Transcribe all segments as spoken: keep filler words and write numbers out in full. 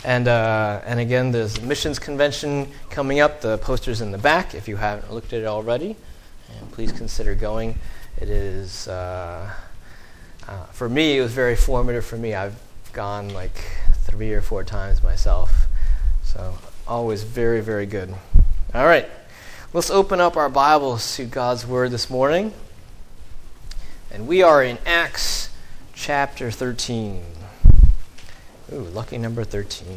And uh, and again, there's the missions convention coming up. The poster's in the back if you haven't looked at it already. And please consider going. It is, uh, uh, for me, it was very formative for me. I've gone like three or four times myself. So always very, very good. All right. Let's open up our Bibles to God's Word this morning. And we are in Acts chapter thirteen. Ooh, lucky number thirteen.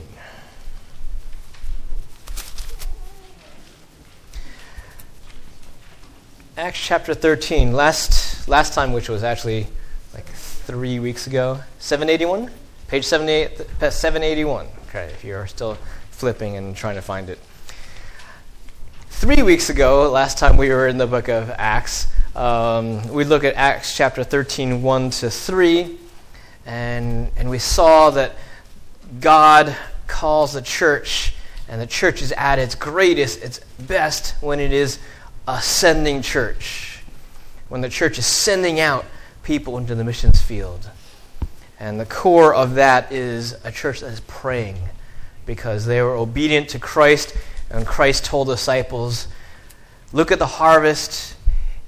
Acts chapter thirteen. Last last time, which was actually like three weeks ago. seven eighty-one? Page seven eighty-one. Okay, if you're still flipping and trying to find it. Three weeks ago, last time we were in the book of Acts, um, we looked at Acts chapter thirteen, one to three, and and we saw that God calls the church, and the church is at its greatest, its best, when it is a sending church, when the church is sending out people into the missions field. And the core of that is a church that is praying, because they were obedient to Christ, and Christ told the disciples, look at the harvest.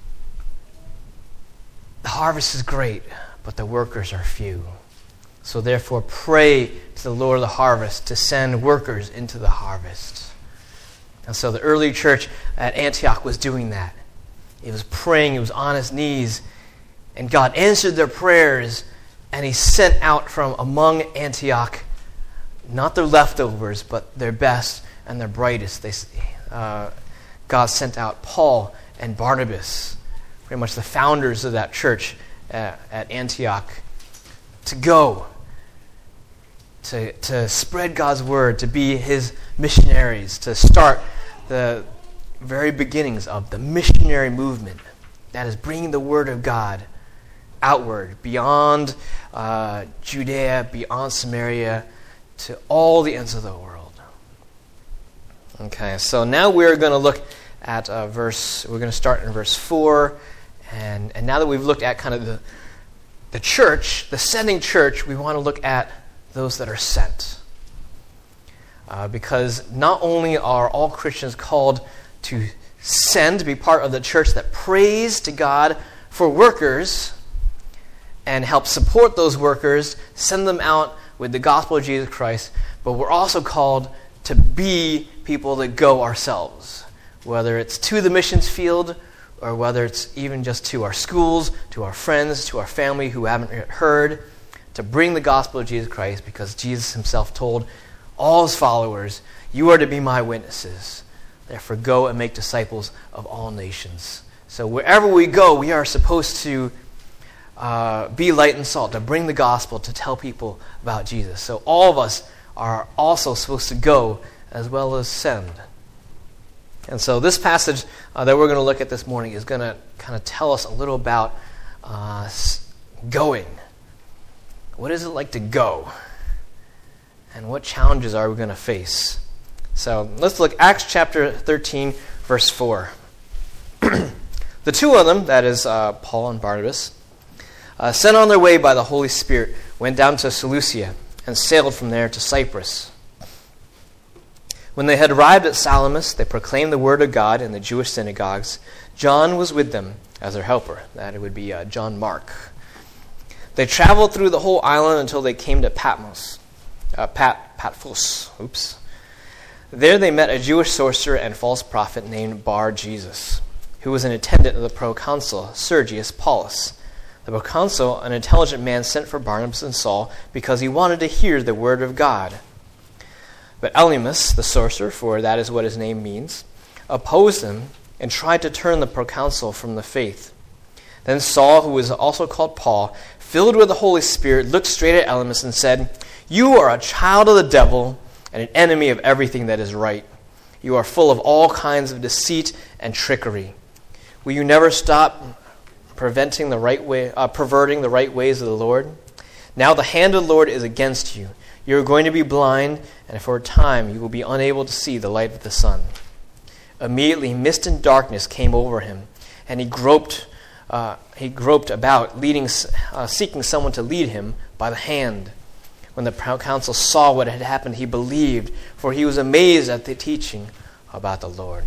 The harvest is great, but the workers are few. So therefore pray to the Lord of the harvest to send workers into the harvest. And so the early church at Antioch was doing that. It was praying, it was on its knees, and God answered their prayers, and he sent out from among Antioch not their leftovers, but their best and their brightest. They, uh, God sent out Paul and Barnabas, pretty much the founders of that church at, at Antioch, to go, to, to spread God's word, to be his missionaries, to start the very beginnings of the missionary movement that is bringing the word of God outward, beyond uh, Judea, beyond Samaria, to all the ends of the world. Okay, so now we're going to look at uh, verse, we're going to start in verse four, and, and now that we've looked at kind of the, the church, the sending church, we want to look at those that are sent. Uh, because not only are all Christians called to send, to be part of the church that prays to God for workers and help support those workers, send them out with the gospel of Jesus Christ, but we're also called to be people that go ourselves, whether it's to the missions field or whether it's even just to our schools, to our friends, to our family who haven't yet heard, to bring the gospel of Jesus Christ, because Jesus himself told all his followers, you are to be my witnesses. Therefore go and make disciples of all nations. So wherever we go, we are supposed to uh, be light and salt, to bring the gospel, to tell people about Jesus. So all of us are also supposed to go as well as send. And so this passage uh, that we're going to look at this morning is going to kind of tell us a little about uh, going. What is it like to go? And what challenges are we going to face? So let's look Acts chapter thirteen, verse four. The two of them, that is uh, Paul and Barnabas, uh, sent on their way by the Holy Spirit, went down to Seleucia and sailed from there to Cyprus. When they had arrived at Salamis, they proclaimed the word of God in the Jewish synagogues. John was with them as their helper. That it would be uh, John Mark. They traveled through the whole island until they came to Patmos. Uh, Pat, Patmos. Oops. There they met a Jewish sorcerer and false prophet named Bar-Jesus, who was an attendant of the proconsul Sergius Paulus. The proconsul, an intelligent man, sent for Barnabas and Saul because he wanted to hear the word of God. But Elymas, the sorcerer, for that is what his name means, opposed him and tried to turn the proconsul from the faith. Then Saul, who was also called Paul, filled with the Holy Spirit, looked straight at Elymas and said, you are a child of the devil and an enemy of everything that is right. You are full of all kinds of deceit and trickery. Will you never stop preventing the right way, uh, perverting the right ways of the Lord? Now the hand of the Lord is against you. You are going to be blind, and for a time you will be unable to see the light of the sun. Immediately mist and darkness came over him, and he groped uh, he groped about, leading, uh, seeking someone to lead him by the hand. when the proconsul saw what had happened, he believed, for he was amazed at the teaching about the Lord.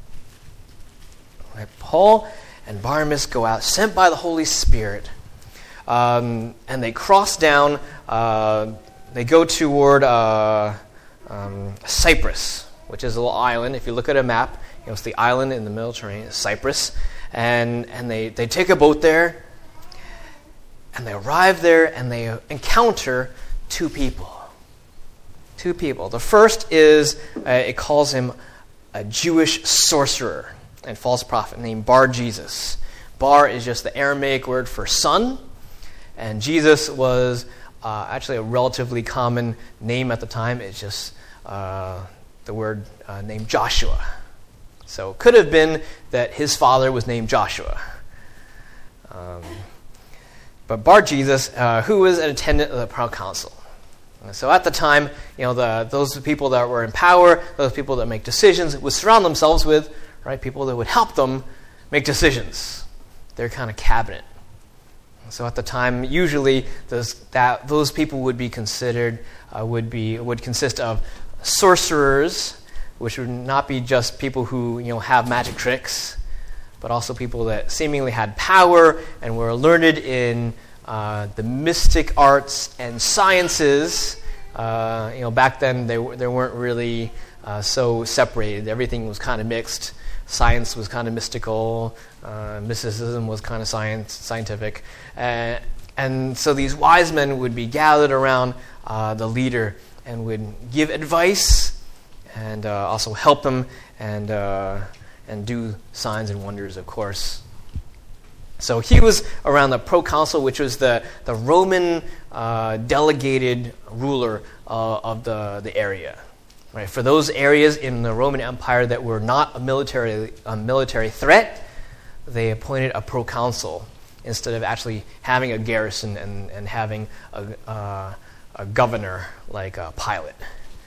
Right, Paul and Barnabas go out, sent by the Holy Spirit, um, and they cross down, uh, they go toward uh, um, Cyprus, which is a little island. If you look at a map, you know, it's the island in the Mediterranean, Cyprus, and, and they, they take a boat there, and they arrive there, and they encounter two people. Two people. The first is, uh, it calls him a Jewish sorcerer and false prophet named Bar Jesus. Bar is just the Aramaic word for son, and Jesus was uh, actually a relatively common name at the time. It's just uh, the word uh, named Joshua. So it could have been that his father was named Joshua. Um, but Bar Jesus, uh, who was an attendant of the proconsul. So at the time, you know, the, those people that were in power, those people that make decisions, would surround themselves with, right, people that would help them make decisions. Their kind of cabinet. So at the time, usually those that those people would be considered uh, would be would consist of sorcerers, which would not be just people who, you know, have magic tricks, but also people that seemingly had power and were learned in uh, the mystic arts and sciences. Uh, you know, back then they they weren't really uh, so separated. Everything was kind of mixed. Science was kind of mystical. Uh, mysticism was kind of science, scientific. Uh, and so these wise men would be gathered around uh, the leader and would give advice and uh, also help them and uh, and do signs and wonders, of course. So he was around the proconsul, which was the, the Roman uh, delegated ruler uh, of the, the area. Right, for those areas in the Roman Empire that were not a military a military threat, they appointed a proconsul instead of actually having a garrison and, and having a, uh, a governor like a Pilate.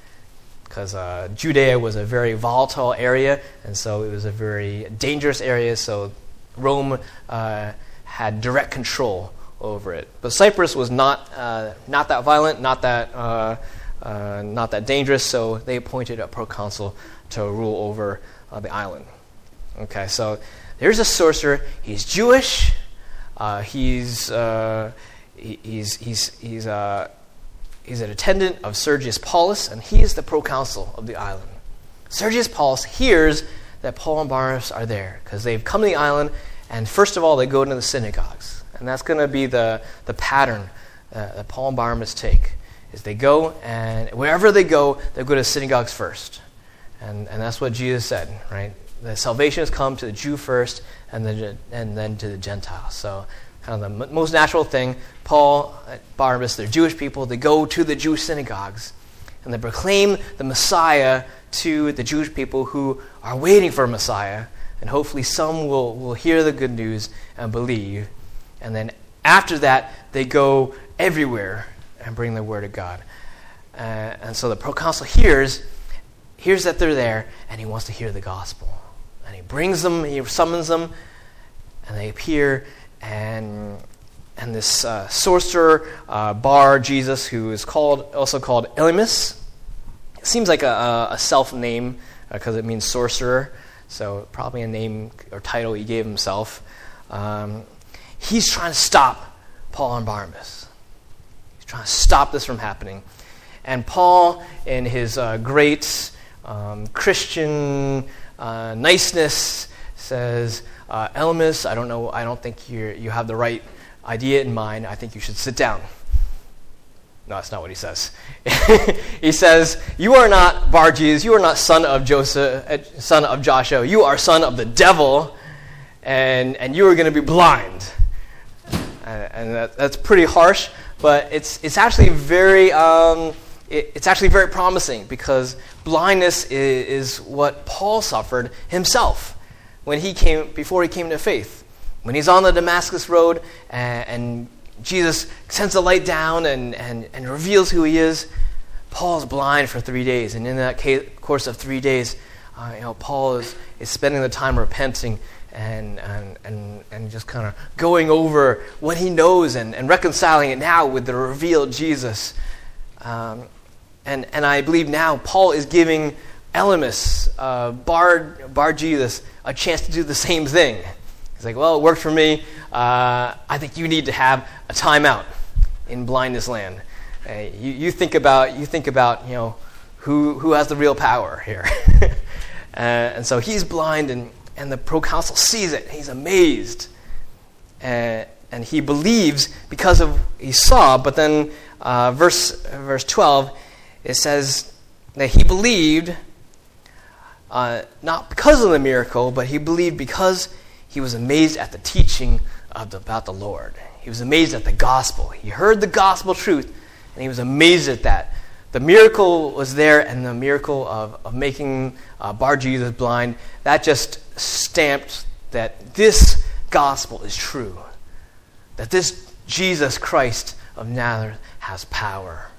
Because uh, Judea was a very volatile area, and so it was a very dangerous area, so Rome uh, had direct control over it. But Cyprus was not uh, not that violent, not that... Uh, Uh, not that dangerous, so they appointed a proconsul to rule over uh, the island. Okay, so there's a sorcerer. He's Jewish. Uh, he's uh, he, he's he's he's uh, he's an attendant of Sergius Paulus, and he is the proconsul of the island. Sergius Paulus hears that Paul and Barnabas are there because they've come to the island, and first of all, they go into the synagogues, and that's going to be the the pattern uh, that Paul and Barnabas take. Is they go, and wherever they go, they go to synagogues first. And and that's what Jesus said, right? The salvation has come to the Jew first, and then and then to the Gentiles. So kind of the m- most natural thing, Paul, Barnabas, they're Jewish people, they go to the Jewish synagogues, and they proclaim the Messiah to the Jewish people who are waiting for a Messiah, and hopefully some will, will hear the good news and believe. And then after that, they go everywhere and bring the word of God. Uh, and so the proconsul hears, hears that they're there, and he wants to hear the gospel. And he brings them, he summons them, and they appear, and and this uh, sorcerer, uh, Bar Jesus, who is called also called Elymas, it seems like a, a self-name because uh, it means sorcerer, so probably a name or title he gave himself. Um, he's trying to stop Paul and Barnabas. Trying to stop this from happening. And Paul, in his uh, great um, Christian uh, niceness, says, uh, Elymas, I don't know, I don't think you you have the right idea in mind. I think you should sit down. No, that's not what he says. He says, you are not Bar Jesus, you are not son of Joseph, son of Joshua, you are son of the devil, and, and you are going to be blind. And, and that, that's pretty harsh. But it's it's actually very um, it, it's actually very promising because blindness is, is what Paul suffered himself when he came before he came to faith. When he's on the Damascus road and, and Jesus sends the light down and, and, and reveals who he is, Paul's blind for three days, and in that case, course of three days, uh, you know, Paul is, is spending the time repenting. And, and and and just kind of going over what he knows and, and reconciling it now with the revealed Jesus. Uh, Um, and, and I believe now Paul is giving Elymas, uh, Bar, Bar Jesus, a chance to do the same thing. He's like, well, it worked for me. Uh, I think you need to have a timeout in blindness land. Uh, you, you think about, you think about, you know, who who has the real power here. uh, and so he's blind, and, and the proconsul sees it. He's amazed. Uh, and he believes because of he saw, but then uh, verse verse twelve, it says that he believed uh, not because of the miracle, but he believed because he was amazed at the teaching of the, about the Lord. He was amazed at the gospel. He heard the gospel truth, and he was amazed at that. The miracle was there, and the miracle of, of making uh, Bar Jesus blind, that just stamped that this gospel is true. That this Jesus Christ of Nazareth has power.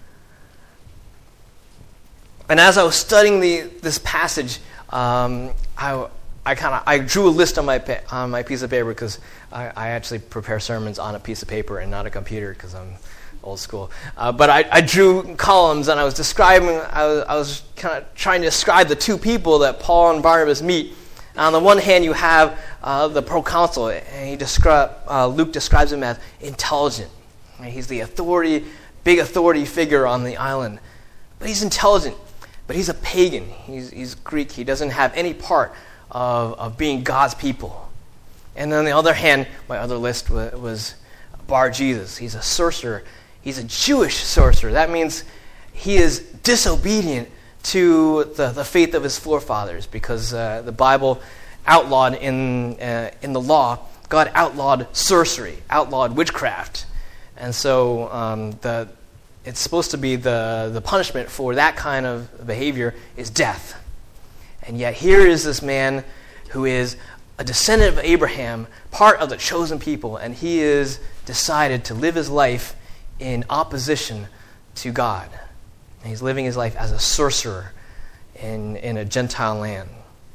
And as I was studying the this passage, um, I I kind of I drew a list on my pa- on my piece of paper, because I, I actually prepare sermons on a piece of paper and not a computer, because I'm old school. Uh, but I, I drew columns, and I was describing. I was, I was kind of trying to describe the two people that Paul and Barnabas meet. On the one hand, you have uh, the proconsul, and he describe uh, Luke describes him as intelligent. He's the authority, big authority figure on the island, but he's intelligent. But he's a pagan. He's he's Greek. He doesn't have any part of of being God's people. And on the other hand, my other list was, was Bar Jesus. He's a sorcerer. He's a Jewish sorcerer. That means he is disobedient to the, the faith of his forefathers, because uh, the Bible outlawed in uh, in the law, God outlawed sorcery, outlawed witchcraft. And so um, the it's supposed to be the, the punishment for that kind of behavior is death. And yet here is this man who is a descendant of Abraham, part of the chosen people, and he is decided to live his life in opposition to God. And he's living his life as a sorcerer in, in a Gentile land.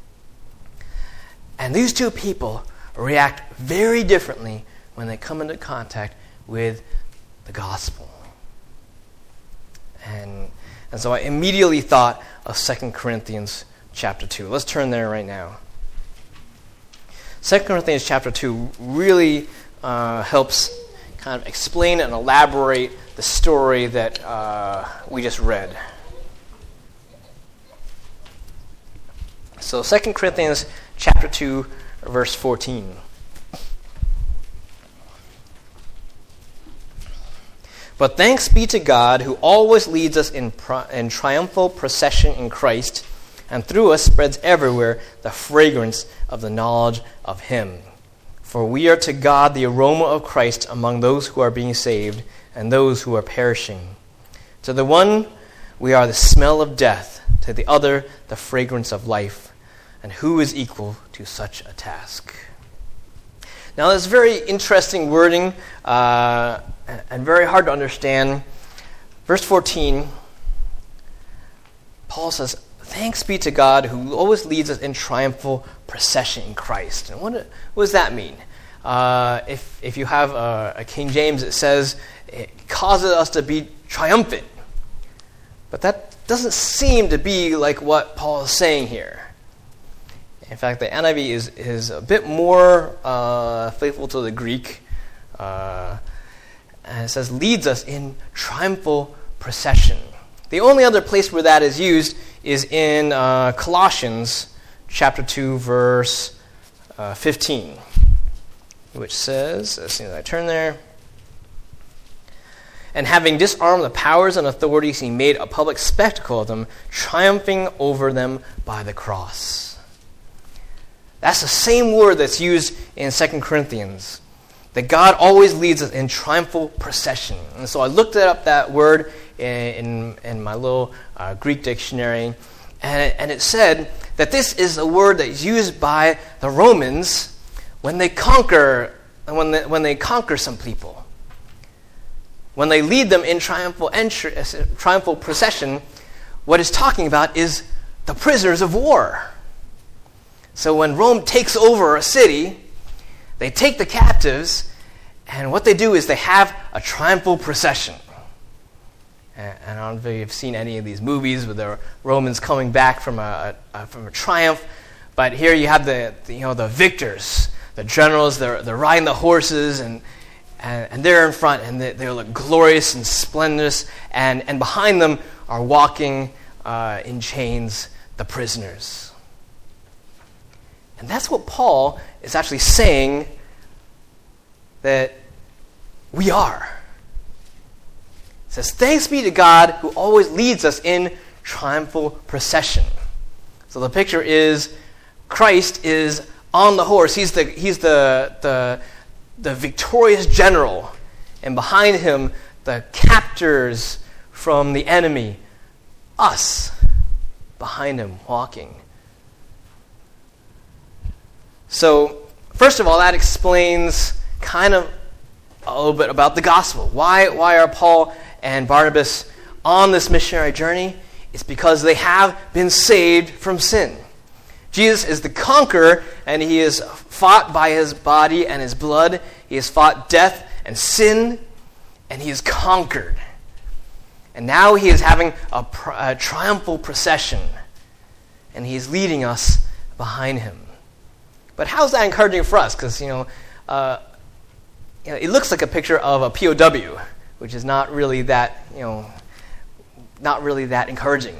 And these two people react very differently when they come into contact with the gospel. And, and so I immediately thought of Second Corinthians chapter two. Let's turn there right now. Second Corinthians chapter two really uh, helps kind of explain and elaborate the story that uh, we just read. So Second Corinthians chapter two, verse fourteen. But thanks be to God, who always leads us in, pro- in triumphal procession in Christ, and through us spreads everywhere the fragrance of the knowledge of him. For we are to God the aroma of Christ among those who are being saved and those who are perishing. To the one we are the smell of death, to the other the fragrance of life. And who is equal to such a task? Now, there's very interesting wording uh, and very hard to understand. Verse fourteen, Paul says, thanks be to God who always leads us in triumphal procession in Christ. And what, what does that mean? Uh, if if you have a, a King James, it says it causes us to be triumphant. But that doesn't seem to be like what Paul is saying here. In fact, the N I V is, is a bit more uh, faithful to the Greek. Uh, and it says, leads us in triumphal procession. The only other place where that is used is in uh, Colossians chapter two, verse uh, fifteen, which says, as soon as I turn there, and having disarmed the powers and authorities, he made a public spectacle of them, triumphing over them by the cross. That's the same word that's used in Second Corinthians, that God always leads us in triumphal procession. And so I looked up that word in, in, in my little uh, Greek dictionary, and it, and it said that this is a word that is used by the Romans when they conquer when they, when they conquer some people. When they lead them in triumphal entry, triumphal procession, what it's talking about is the prisoners of war. So when Rome takes over a city, they take the captives, and what they do is they have a triumphal procession. And I don't know if you've seen any of these movies with the Romans coming back from a, a from a triumph, but here you have the, the you know the victors, the generals. They're they're riding the horses, and and, and they're in front, and they, they look glorious and splendid, and and behind them are walking uh, in chains the prisoners. And that's what Paul is actually saying that we are. It says, thanks be to God who always leads us in triumphal procession. So the picture is Christ is on the horse. He's the he's the the, the victorious general. And behind him, the captors from the enemy, us, behind him walking. So, first of all, that explains kind of a little bit about the gospel. Why, why are Paul and Barnabas on this missionary journey? It's because they have been saved from sin. Jesus is the conqueror, and he has fought by his body and his blood. He has fought death and sin, and he has conquered. And now he is having a, a triumphal procession, and he is leading us behind him. But how is that encouraging for us? Because, you know, uh, you know, it looks like a picture of a P O W, which is not really that, you know, not really that encouraging.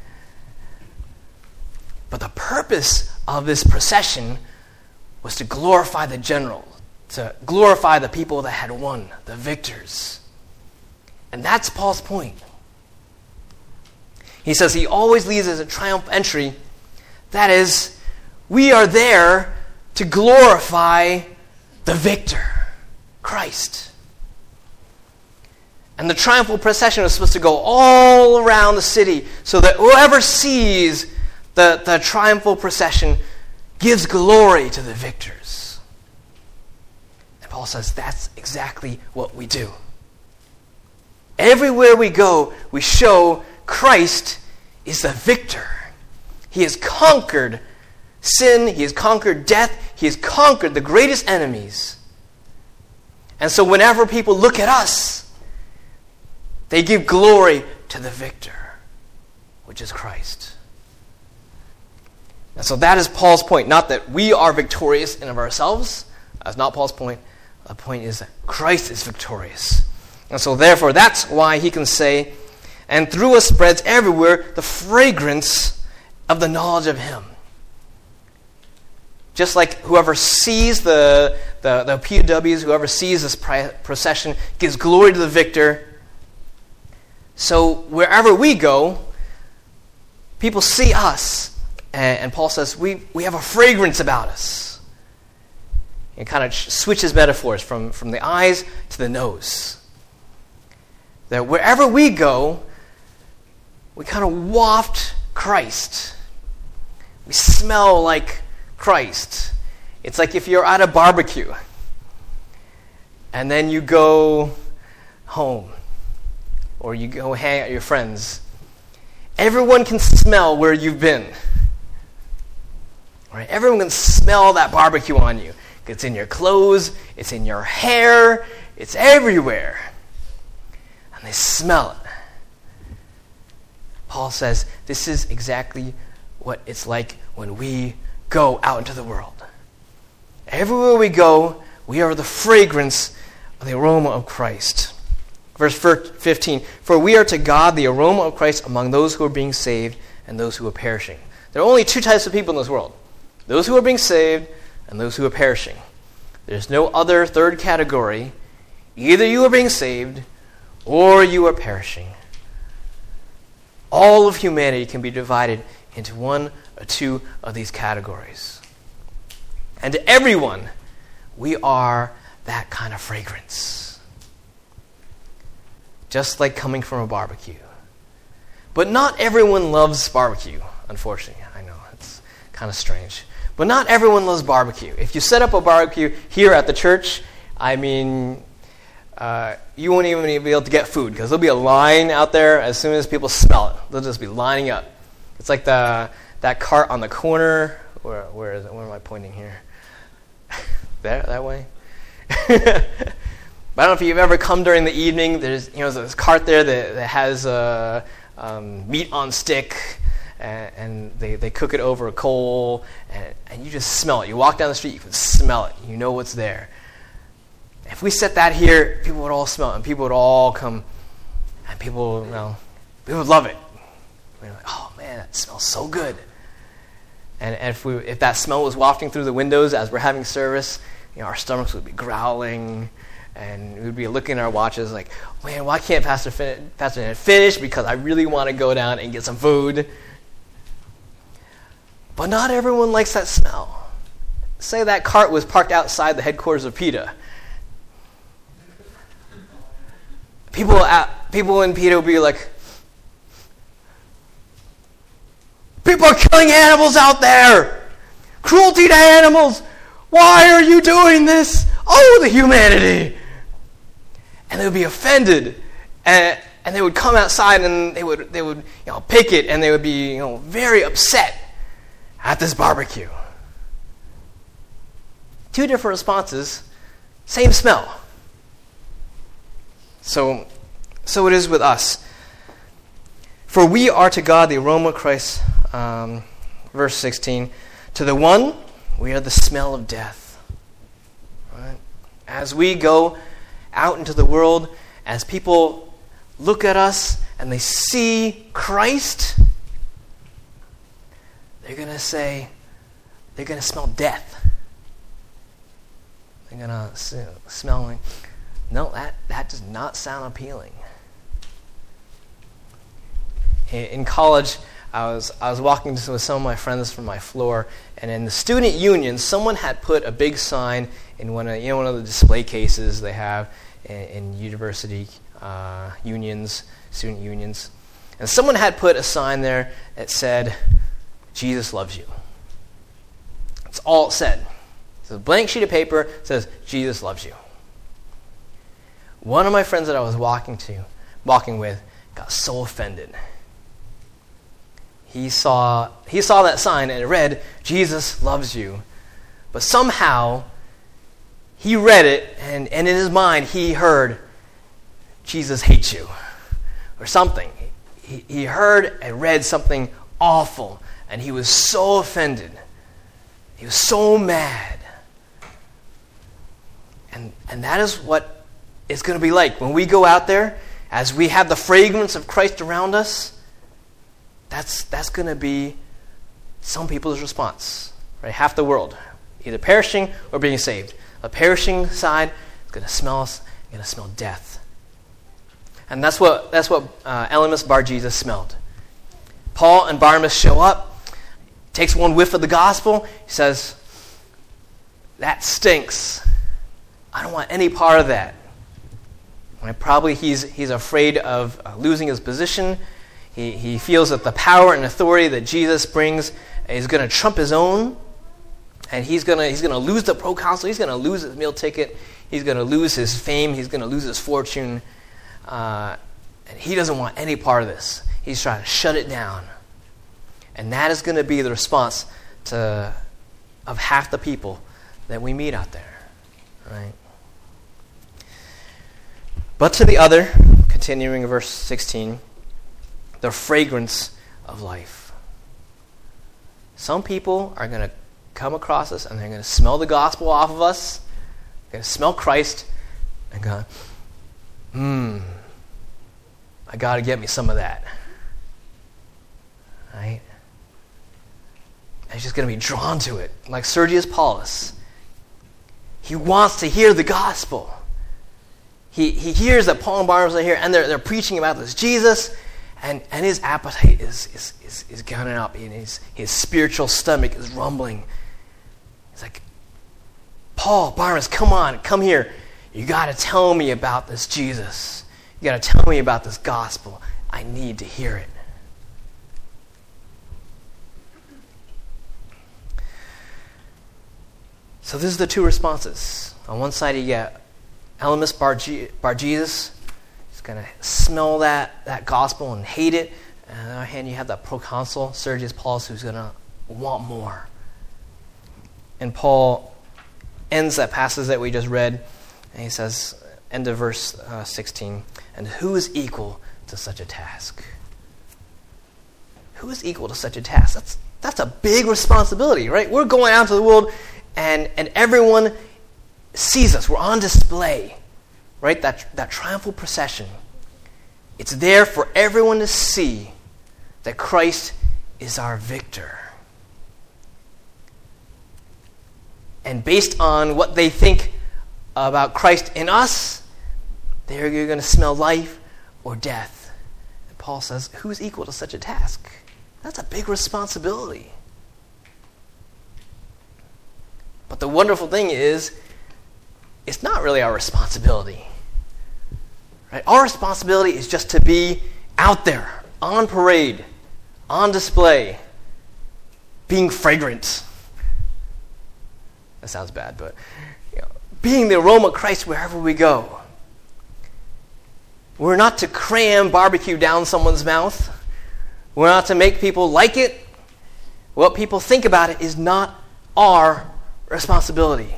But the purpose of this procession was to glorify the general, to glorify the people that had won, the victors. And that's Paul's point. He says he always leads us a triumph entry. That is, we are there to glorify the victor, Christ. And the triumphal procession is supposed to go all around the city so that whoever sees the, the triumphal procession gives glory to the victors. And Paul says that's exactly what we do. Everywhere we go, we show Christ is the victor. He has conquered sin, he has conquered death, he has conquered the greatest enemies. And so whenever people look at us, they give glory to the victor, which is Christ. And so that is Paul's point. Not that we are victorious in of ourselves. That's not Paul's point. The point is that Christ is victorious. And so therefore, that's why he can say, and through us spreads everywhere the fragrance of the knowledge of him. Just like whoever sees the, the, the P O Ws, whoever sees this procession, gives glory to the victor. So wherever we go, people see us. And, and Paul says, we, we have a fragrance about us. It kind of switches metaphors from, from the eyes to the nose. That wherever we go, we kind of waft Christ. We smell like Christ. It's like if you're at a barbecue and then you go home or you go hang out with your friends. Everyone can smell where you've been. Right? Everyone can smell that barbecue on you. It's in your clothes, it's in your hair, it's everywhere. And they smell it. Paul says this is exactly what it's like when we go out into the world. Everywhere we go, we are the fragrance of the aroma of Christ. Verse fifteen, for we are to God the aroma of Christ among those who are being saved and those who are perishing. There are only two types of people in this world. Those who are being saved and those who are perishing. There's no other third category. Either you are being saved or you are perishing. All of humanity can be divided into one or two of these categories. And to everyone, we are that kind of fragrance. Just like coming from a barbecue. But not everyone loves barbecue, unfortunately. I know, it's kind of strange. But not everyone loves barbecue. If you set up a barbecue here at the church, I mean, uh, you won't even be able to get food because there'll be a line out there as soon as people smell it. They'll just be lining up. It's like the that cart on the corner. Where, where is it? Where am I pointing here? There, that way? But I don't know if you've ever come during the evening. There's you know there's this cart there that, that has uh, um, meat on stick, and, and they, they cook it over a coal, and, and you just smell it. You walk down the street, you can smell it. You know what's there. If we set that here, people would all smell it, and people would all come, and people, you know, people would love it. We're like, oh man, that smells so good. And, and if we if that smell was wafting through the windows as we're having service, you know, our stomachs would be growling. And we'd be looking at our watches like, man, why can't Pastor fin- Pastor Ned finish? Because I really want to go down and get some food. But not everyone likes that smell. Say that cart was parked outside the headquarters of PETA. People, at, people in PETA would be like, people are killing animals out there! Cruelty to animals! Why are you doing this? Oh, the humanity! And they would be offended, and, and they would come outside and they would they would you know picket, and they would be you know very upset at this barbecue. Two different responses, same smell. So, so it is with us. For we are to God the aroma of Christ. Um, verse sixteen. To the one, we are the smell of death. Right? As we go out into the world, as people look at us and they see Christ, they're going to say, they're going to smell death. They're going to smell like, no, that, that does not sound appealing. In college, I was I was walking with some of my friends from my floor, and in the student union, someone had put a big sign in one of you know one of the display cases they have in, in university uh, unions, student unions, and someone had put a sign there that said, "Jesus loves you." That's all it said. It's a blank sheet of paper. It says, "Jesus loves you." One of my friends that I was walking to, walking with, got so offended. He saw he saw that sign and it read, "Jesus loves you." But somehow, he read it, and, and in his mind, he heard, "Jesus hates you," or something. He, he heard and read something awful, and he was so offended. He was so mad. And, and that is what it's going to be like when we go out there, as we have the fragrance of Christ around us. That's that's going to be some people's response, right? Half the world, either perishing or being saved. A perishing side is going to smell us, going to smell death, and that's what that's what uh, Elymas Bar Jesus smelled. Paul and Barnabas show up, takes one whiff of the gospel. He says, "That stinks. I don't want any part of that." Right? Probably he's he's afraid of uh, losing his position. He he feels that the power and authority that Jesus brings is going to trump his own, and he's gonna he's gonna lose the proconsul. He's going to lose his meal ticket. He's going to lose his fame. He's going to lose his fortune, uh, and he doesn't want any part of this. He's trying to shut it down, and that is going to be the response to of half the people that we meet out there, right? But to the other, continuing in verse sixteen. The fragrance of life. Some people are going to come across us and they're going to smell the gospel off of us. They're going to smell Christ and go, hmm, I got to get me some of that. Right? And he's just going to be drawn to it. Like Sergius Paulus. He wants to hear the gospel. He he hears that Paul and Barnabas are here and they're, they're preaching about this Jesus. And and his appetite is is, is, is gunning up. And his, his spiritual stomach is rumbling. He's like, Paul, Barnabas, come on, come here. You got to tell me about this Jesus. You got to tell me about this gospel. I need to hear it. So this is the two responses. On one side you get Elymas Bar, G- Bar Jesus. Going to smell that, that gospel and hate it. And on the other hand, you have that proconsul, Sergius Paulus, who's going to want more. And Paul ends that passage that we just read, and he says, end of verse uh, sixteen. And who is equal to such a task? Who is equal to such a task? That's that's a big responsibility, right? We're going out to the world, and, and everyone sees us. We're on display, right? That, that triumphal procession. It's there for everyone to see that Christ is our victor. And based on what they think about Christ in us, they're going to smell life or death. And Paul says, who's equal to such a task? That's a big responsibility. But the wonderful thing is, it's not really our responsibility. Right? Our responsibility is just to be out there, on parade, on display, being fragrant. That sounds bad, but you know, being the aroma of Christ wherever we go. We're not to cram barbecue down someone's mouth. We're not to make people like it. What people think about it is not our responsibility.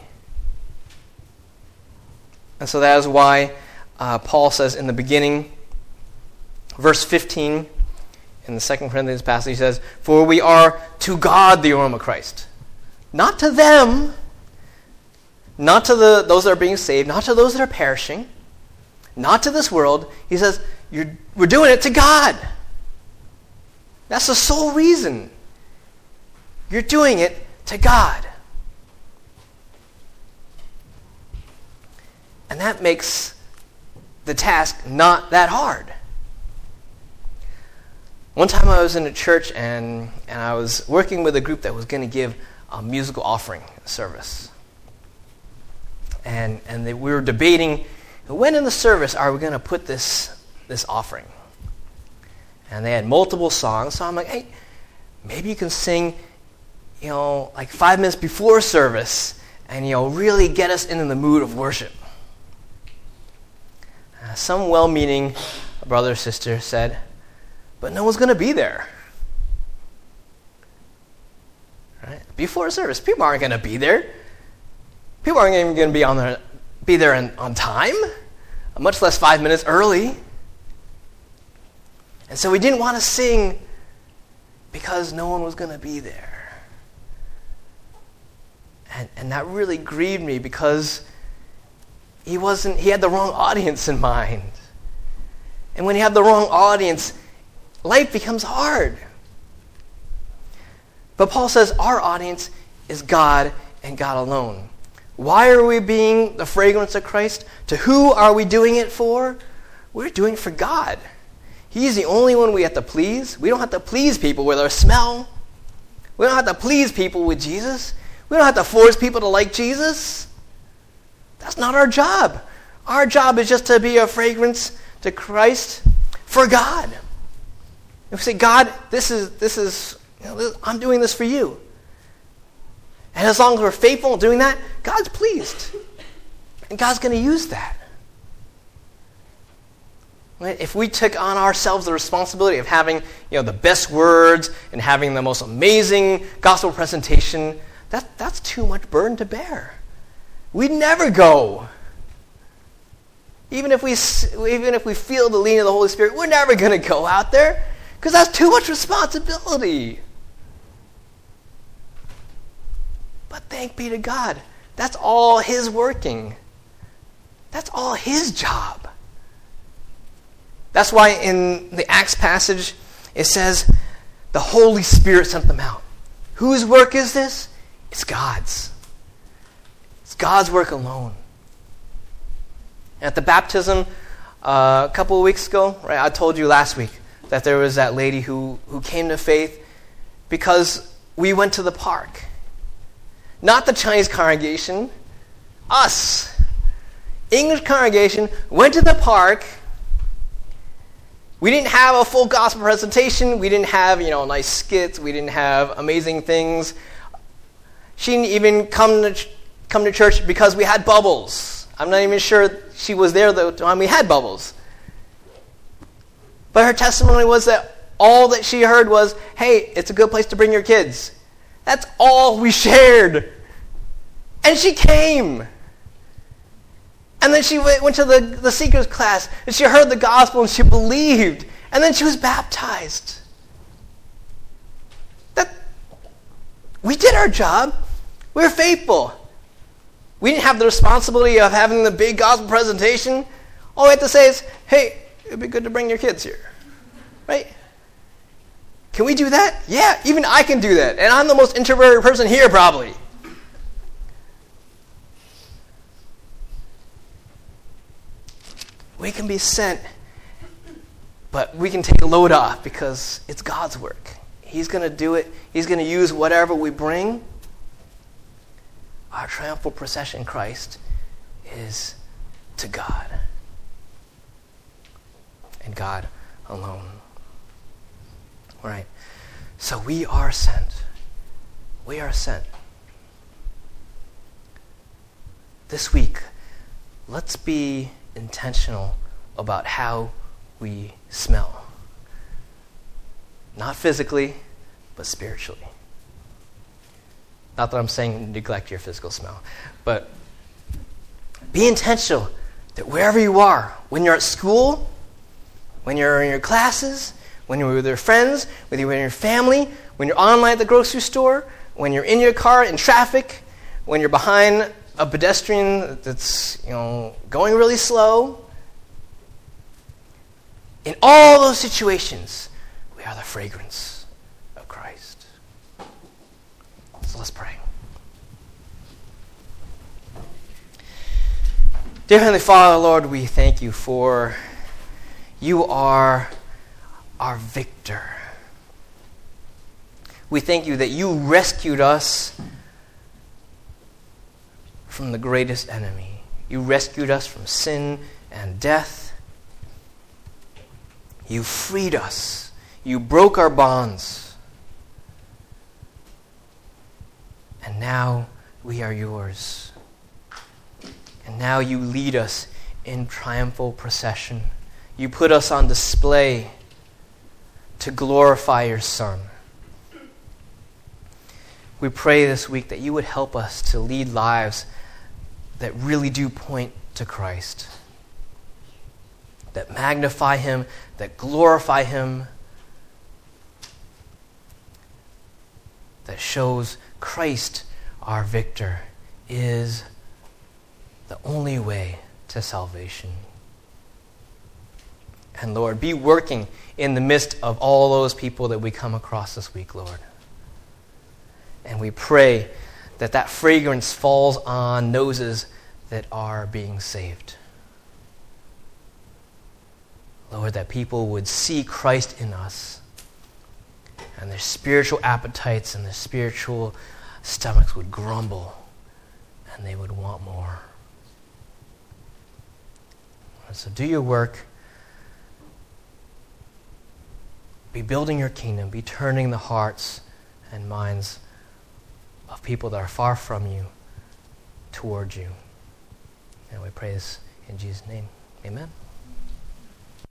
And so that is why uh, Paul says in the beginning, verse fifteen, in the Second Corinthians passage, he says, for we are to God the aroma of Christ. Not to them, not to the those that are being saved, not to those that are perishing, not to this world. He says, You're, we're doing it to God. That's the sole reason. You're doing it to God. And that makes the task not that hard. One time I was in a church and, and I was working with a group that was going to give a musical offering service. And, and they, we were debating, when in the service are we going to put this, this offering? And they had multiple songs, so I'm like, hey, maybe you can sing, you know, like five minutes before service and, you know, really get us into the mood of worship. Uh, some well-meaning brother or sister said, but no one's going to be there. Right? Before service, people aren't going to be there. People aren't even going to be on their, be there in, on time, much less five minutes early. And so we didn't want to sing because no one was going to be there. And, and that really grieved me because he wasn't, he had the wrong audience in mind. And when you have the wrong audience, life becomes hard. But Paul says our audience is God and God alone. Why are we being the fragrance of Christ? To who are we doing it for? We're doing it for God. He's the only one we have to please. We don't have to please people with our smell. We don't have to please people with Jesus. We don't have to force people to like Jesus. That's not our job. Our job is just to be a fragrance to Christ for God. If we say, God, this is, this is, you know, this, I'm doing this for you. And as long as we're faithful in doing that, God's pleased. And God's going to use that. Right? If we took on ourselves the responsibility of having, you know, the best words and having the most amazing gospel presentation, that, that's too much burden to bear. We'd never go. Even if we, even if we feel the leading of the Holy Spirit, we're never going to go out there because that's too much responsibility. But thank be to God. That's all His working. That's all His job. That's why in the Acts passage, it says, the Holy Spirit sent them out. Whose work is this? It's God's. It's God's work alone. At the baptism uh, a couple of weeks ago, right, I told you last week that there was that lady who, who came to faith because we went to the park. Not the Chinese congregation, us. English congregation went to the park. We didn't have a full gospel presentation. We didn't have, you know, nice skits. We didn't have amazing things. She didn't even come to ch- come to church because we had bubbles. I'm not even sure she was there the time we had bubbles. But her testimony was that all that she heard was, hey, it's a good place to bring your kids. That's all we shared. And she came. And then she went, went to the, the Seekers class, and she heard the gospel, and she believed. And then she was baptized. That, we did our job. We were faithful. We didn't have the responsibility of having the big gospel presentation. All we had to say is, hey, it'd be good to bring your kids here. Right? Can we do that? Yeah, even I can do that. And I'm the most introverted person here probably. We can be sent, but we can take a load off because it's God's work. He's going to do it. He's going to use whatever we bring. Our triumphal procession in Christ is to God and God alone. All right. So we are sent. We are sent. This week, let's be intentional about how we smell. Not physically, but spiritually. Not that I'm saying neglect your physical smell, but be intentional that wherever you are, when you're at school, when you're in your classes, when you're with your friends, whether you're in your family, when you're online at the grocery store, when you're in your car in traffic, when you're behind a pedestrian that's, you know, going really slow. In all those situations, we are the fragrance of Christ. So let's pray. Dear Heavenly Father, Lord, we thank you for you are our victor. We thank you that you rescued us from the greatest enemy. You rescued us from sin and death. You freed us. You broke our bonds. And now we are yours. And now you lead us in triumphal procession. You put us on display to glorify your Son. We pray this week that you would help us to lead lives that really do point to Christ, that magnify him, that glorify him, that shows Christ, our victor, is the only way to salvation. And Lord, be working in the midst of all those people that we come across this week, Lord. And we pray that that fragrance falls on noses that are being saved. Lord, that people would see Christ in us, and their spiritual appetites and their spiritual stomachs would grumble, and they would want more. So do your work. Be building your kingdom. Be turning the hearts and minds of people that are far from you towards you. And we pray this in Jesus' name. Amen.